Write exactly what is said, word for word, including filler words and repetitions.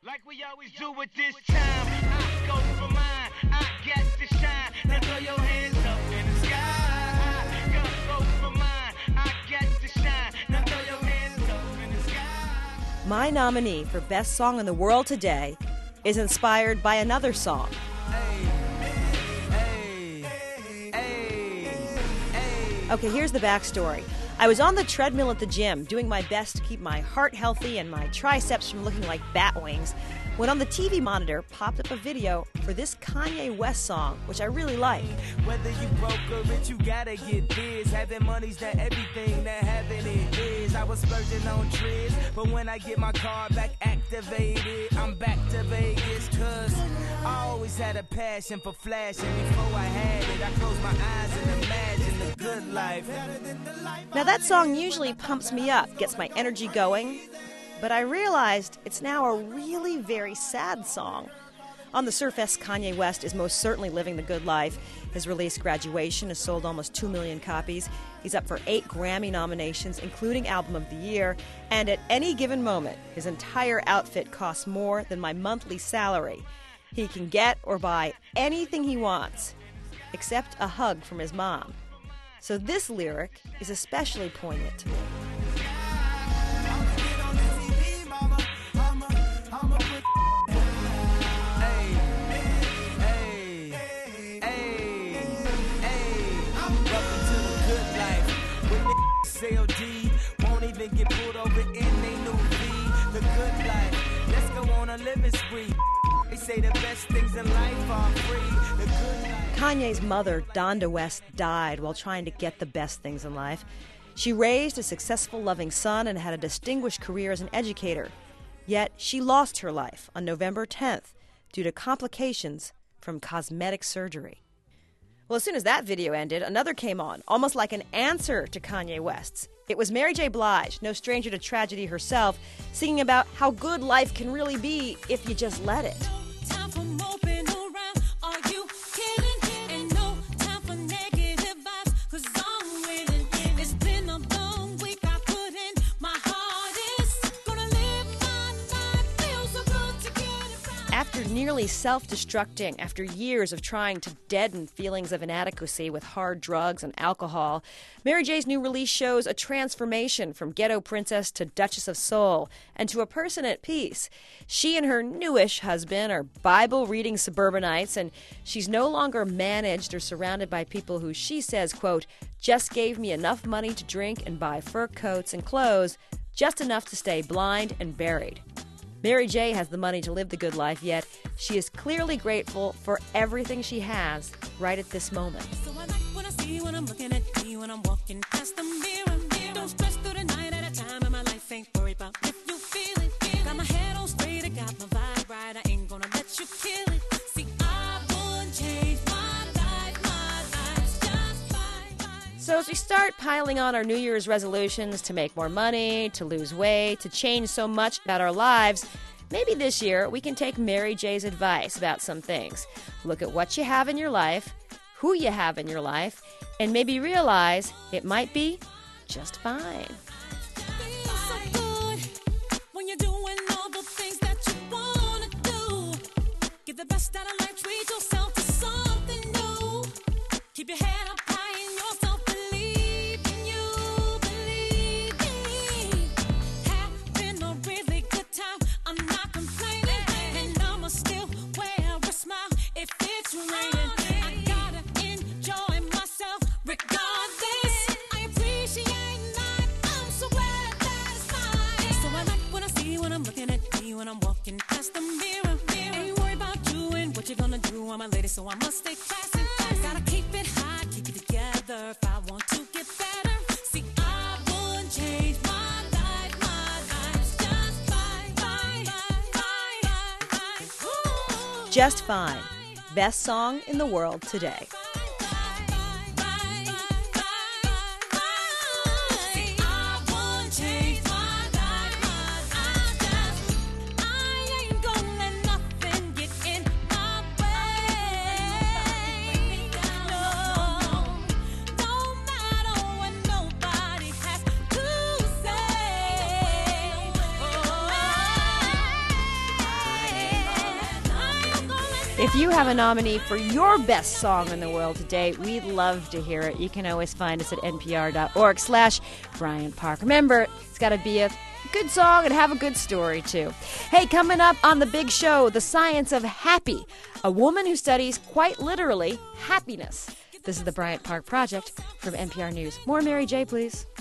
Like we always do at this time, I go for mine, I get to shine. Now throw your hands up in the sky. I go for mine, I get to shine. Now throw your hands up in the sky. My nominee for Best Song in the World today is inspired by another song. Okay, here's the backstory. I was on the treadmill at the gym, doing my best to keep my heart healthy and my triceps from looking like bat wings, when on the T V monitor popped up a video for this Kanye West song, which I really like. Whether you broke or rich, you gotta get this. Having money's not everything that having it is. I was splurging on trips, but when I get my car back activated, I'm back to Vegas, cause I always had a passion for flashing. Before I had it, I closed my eyes and imagined the good life. Now that song usually pumps me up, gets my energy going, but I realized it's now a really very sad song. On the surface, Kanye West is most certainly living the good life. His release, Graduation, has sold almost two million copies. He's up for eight Grammy nominations, including Album of the Year, and at any given moment, his entire outfit costs more than my monthly salary. He can get or buy anything he wants, except a hug from his mom. So this lyric is especially poignant to me. Won't even get pulled over in they new V. The good life, let's go on a living spree. They say the best things in life are free. The good life. Kanye's mother, Donda West, died while trying to get the best things in life. She raised a successful, loving son and had a distinguished career as an educator. Yet she lost her life on November tenth due to complications from cosmetic surgery. Well, as soon as that video ended, another came on, almost like an answer to Kanye West's. It was Mary J. Blige, no stranger to tragedy herself, singing about how good life can really be if you just let it. Time for moping around, are you kidding? Ain't no time for negative vibes, cause I'm winning. It's been a long week, I put in my hardest. Gonna live my life, feels so good to get it right. After nearly self-destructing, after years of trying to deaden feelings of inadequacy with hard drugs and alcohol, Mary J's new release shows a transformation from ghetto princess to Duchess of Soul and to a person at peace. She and her newish husband are Bible-reading suburbanites, and she's no longer managed or surrounded by people who she says, quote, just gave me enough money to drink and buy fur coats and clothes, just enough to stay blind and buried. Mary J has the money to live the good life, yet she is clearly grateful for everything she has right at this moment. So I like what I see when I'm looking at me when I'm walking past the mirror. Don't stress through the night at a time, and my life ain't worried about if you feel it. Got my head on straight, I got my vibe right, I ain't gonna let you kill it. See, I wouldn't change my life, my life's just fine. So as we start piling on our New Year's resolutions to make more money, to lose weight, to change so much about our lives, maybe this year we can take Mary J's advice about some things. Look at what you have in your life, who you have in your life, and maybe realize it might be just fine. Feels so good when you're doing all the things that you wanna do. Get the best out of life, treat yourself to something new. Keep your head up high in yourself, believe in you, believe in. Having a really good time, I'm not complaining, and I'ma still wear a smile if it's raining. I gotta enjoy myself regardless. I appreciate life, I'm so glad that it's fine. So I like what I see when I'm looking at me when I'm walking past the mirror. Ain't worried about you and what you're gonna do. I'm a lady, so I must stay classy. Gotta keep it high, keep it together if I want to get better. See, I wouldn't change my life, my life's just fine, fine, fine, fine, fine. Ooh. Just Fine. Best song in the world today. If you have a nominee for your best song in the world today, we'd love to hear it. You can always find us at npr.org slash Bryant Park. Remember, it's got to be a good song and have a good story, too. Hey, coming up on the big show, The Science of Happy, a woman who studies, quite literally, happiness. This is the Bryant Park Project from N P R News. More Mary J., please.